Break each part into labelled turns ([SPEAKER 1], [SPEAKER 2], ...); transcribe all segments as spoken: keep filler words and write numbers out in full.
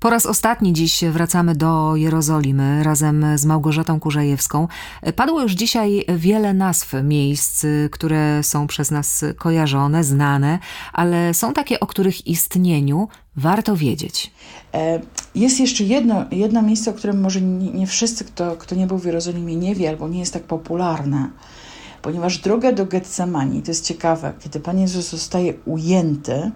[SPEAKER 1] Po raz ostatni dziś wracamy do Jerozolimy razem z Małgorzatą Kurzajewską. Padło już dzisiaj wiele nazw miejsc, które są przez nas kojarzone, znane, ale są takie, o których istnieniu warto wiedzieć.
[SPEAKER 2] Jest jeszcze jedno, jedno miejsce, o którym może nie, nie wszyscy, kto, kto nie był w Jerozolimie, nie wie albo nie jest tak popularne. Ponieważ droga do Getsemani, to jest ciekawe, kiedy Pan Jezus zostaje ujęty,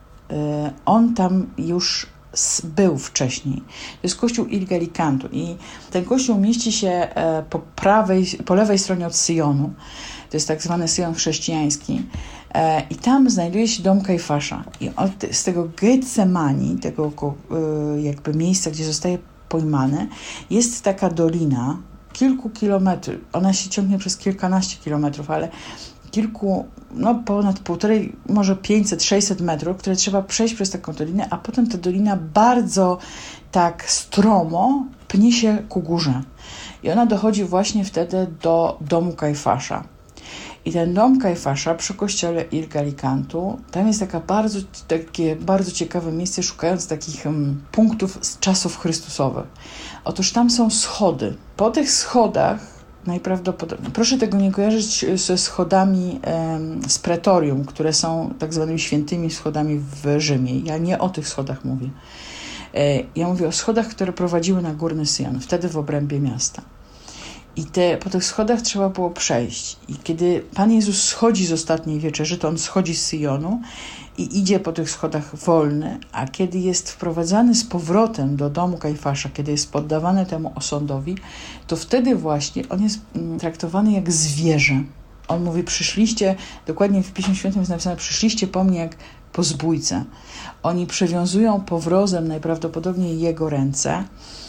[SPEAKER 2] On tam już był wcześniej. To jest kościół Il Galicantu i ten kościół mieści się po prawej, po lewej stronie od Syjonu. To jest tak zwany Syjon chrześcijański. I tam znajduje się dom Kajfasza. I od, z tego Getsemani, tego jakby miejsca, gdzie zostaje pojmany, jest taka dolina kilku kilometrów. Ona się ciągnie przez kilkanaście kilometrów, ale kilku, no ponad półtorej, może pięćset, sześćset metrów, które trzeba przejść przez taką dolinę, a potem ta dolina bardzo tak stromo pnie się ku górze. I ona dochodzi właśnie wtedy do domu Kajfasza. I ten dom Kajfasza przy kościele Il Galicantu, tam jest taka bardzo, takie bardzo ciekawe miejsce, szukając takich um, punktów z czasów Chrystusowych. Otóż tam są schody. Po tych schodach najprawdopodobniej, proszę tego nie kojarzyć ze schodami um, z pretorium, które są tak zwanymi świętymi schodami w Rzymie. Ja nie o tych schodach mówię. E, ja mówię o schodach, które prowadziły na Górny Syjon, wtedy w obrębie miasta. I te, po tych schodach trzeba było przejść. I kiedy Pan Jezus schodzi z ostatniej wieczerzy, to On schodzi z Syjonu i idzie po tych schodach wolny, a kiedy jest wprowadzany z powrotem do domu Kajfasza, kiedy jest poddawany temu osądowi, to wtedy właśnie On jest traktowany jak zwierzę. On mówi, przyszliście, dokładnie w Piśmie Świętym jest napisane, przyszliście po mnie jak po zbójcę. Oni przywiązują powrozem najprawdopodobniej Jego ręce,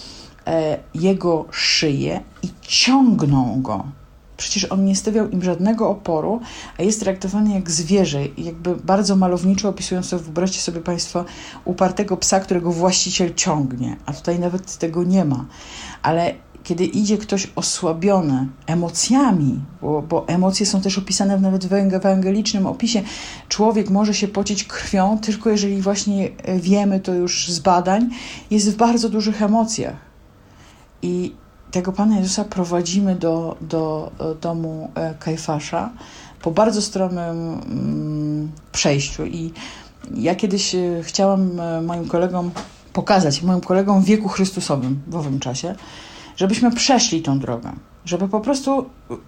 [SPEAKER 2] jego szyję i ciągną go. Przecież on nie stawiał im żadnego oporu, a jest traktowany jak zwierzę. Jakby bardzo malowniczo opisując to, wyobraźcie sobie Państwo upartego psa, którego właściciel ciągnie. A tutaj nawet tego nie ma. Ale kiedy idzie ktoś osłabiony emocjami, bo, bo emocje są też opisane nawet w ewangelicznym opisie, człowiek może się pocić krwią, tylko jeżeli właśnie wiemy to już z badań, jest w bardzo dużych emocjach. I tego Pana Jezusa prowadzimy do, do domu Kajfasza po bardzo stromym mm, przejściu. I ja kiedyś chciałam moim kolegom pokazać, moim kolegom w wieku Chrystusowym w owym czasie, żebyśmy przeszli tą drogę. Żeby po prostu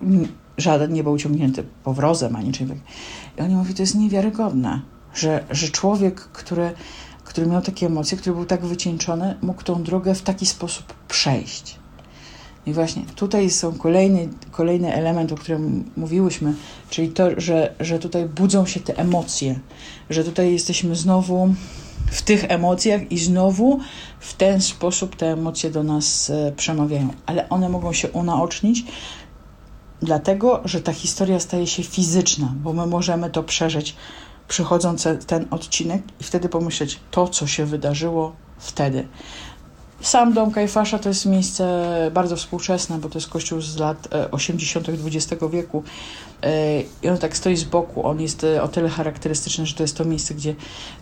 [SPEAKER 2] żaden nie był uciągnięty powrozem ani czymś takim. I oni mówią, to jest niewiarygodne, że, że człowiek, który... który miał takie emocje, który był tak wycieńczony, mógł tą drogę w taki sposób przejść. I właśnie tutaj są kolejny, kolejny element, o którym mówiłyśmy, czyli to, że, że tutaj budzą się te emocje, że tutaj jesteśmy znowu w tych emocjach i znowu w ten sposób te emocje do nas przemawiają. Ale one mogą się unaocznić, dlatego, że ta historia staje się fizyczna, bo my możemy to przeżyć przychodząc ten odcinek i wtedy pomyśleć to, co się wydarzyło wtedy. Sam dom Kajfasza to jest miejsce bardzo współczesne, bo to jest kościół z lat osiemdziesiątych dwudziestego wieku i on tak stoi z boku. On jest o tyle charakterystyczny, że to jest to miejsce, gdzie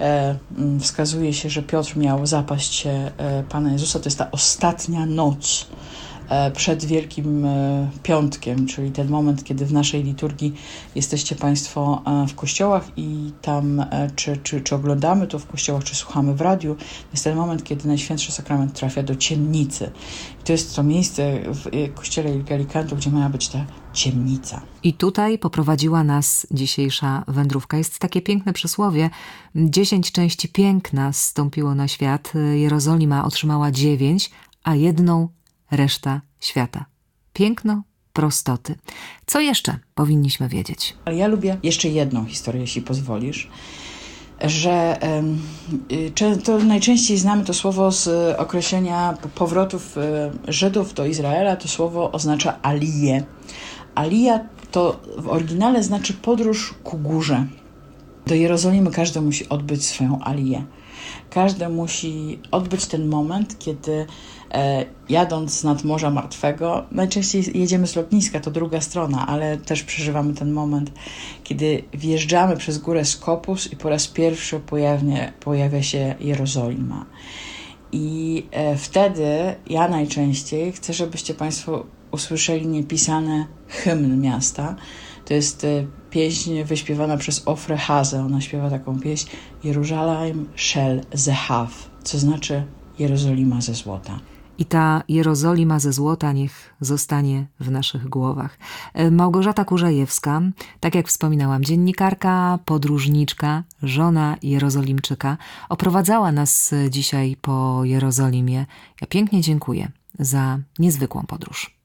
[SPEAKER 2] wskazuje się, że Piotr miał zapaść się Pana Jezusa. To jest ta ostatnia noc przed Wielkim Piątkiem, czyli ten moment, kiedy w naszej liturgii jesteście Państwo w kościołach i tam czy, czy, czy oglądamy to w kościołach, czy słuchamy w radiu, to jest ten moment, kiedy Najświętszy Sakrament trafia do ciemnicy. I to jest to miejsce w kościele Il Galicantu, gdzie miała być ta ciemnica.
[SPEAKER 1] I tutaj poprowadziła nas dzisiejsza wędrówka. Jest takie piękne przysłowie. Dziesięć części piękna zstąpiło na świat. Jerozolima otrzymała dziewięć, a jedną reszta świata. Piękno prostoty. Co jeszcze powinniśmy wiedzieć?
[SPEAKER 2] Ale ja lubię jeszcze jedną historię, jeśli pozwolisz, że y, to najczęściej znamy to słowo z określenia powrotów y, Żydów do Izraela. To słowo oznacza aliję. Alija to w oryginale znaczy podróż ku górze. Do Jerozolimy każdy musi odbyć swoją aliję. Każdy musi odbyć ten moment, kiedy e, jadąc z nad Morza Martwego, najczęściej jedziemy z lotniska, to druga strona, ale też przeżywamy ten moment, kiedy wjeżdżamy przez górę Skopus i po raz pierwszy pojawia, pojawia się Jerozolima. I e, wtedy ja najczęściej chcę, żebyście Państwo usłyszeli niepisany hymn miasta. To jest e, pieśń wyśpiewana przez Ofrę Hazę. Ona śpiewa taką pieśń Jerusalem Shel Zehav, co znaczy Jerozolima ze złota.
[SPEAKER 1] I ta Jerozolima ze złota niech zostanie w naszych głowach. Małgorzata Kurzajewska, tak jak wspominałam, dziennikarka, podróżniczka, żona Jerozolimczyka, oprowadzała nas dzisiaj po Jerozolimie. Ja pięknie dziękuję za niezwykłą podróż.